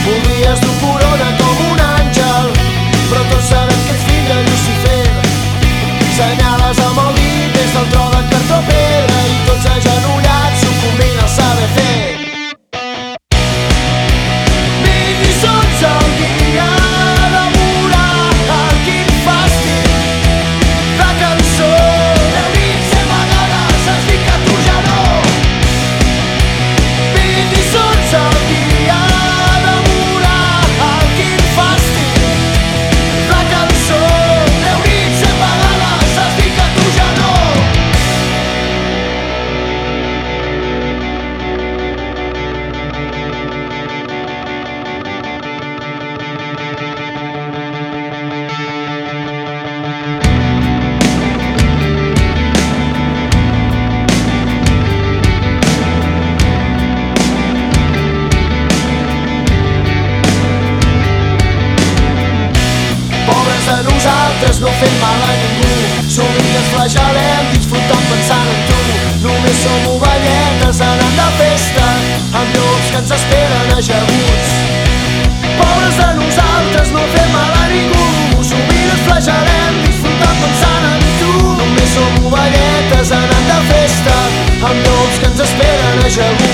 Voldries dur corona com un àngel, però tots sabem que ets fill de Lucifer. Senyales amb el dit des del tro de cartró pedra i tots agenollats sucumbint al saber fer. 20 lliçons al dia de moral, quin fàstic de cançó. 10 nits 100 vegades has dit que tu ja no. 20 lliçons al dia de moral, quin fàstic de cançó. 10 nits 100 vegades has dit que tu ja no. Pobres de nosaltres no fem mal a ningú, sovint ens flagel·lem disfrutant pensant en tu. Només som ovelletes anant de festa amb llops que ens esperen ajaguts. Pobres de nosaltres no fem mal a ningú, sovint ens flagel·lem disfrutant pensant en tu. Només som ovelletes anant de festa amb llops que ens esperen ajaguts.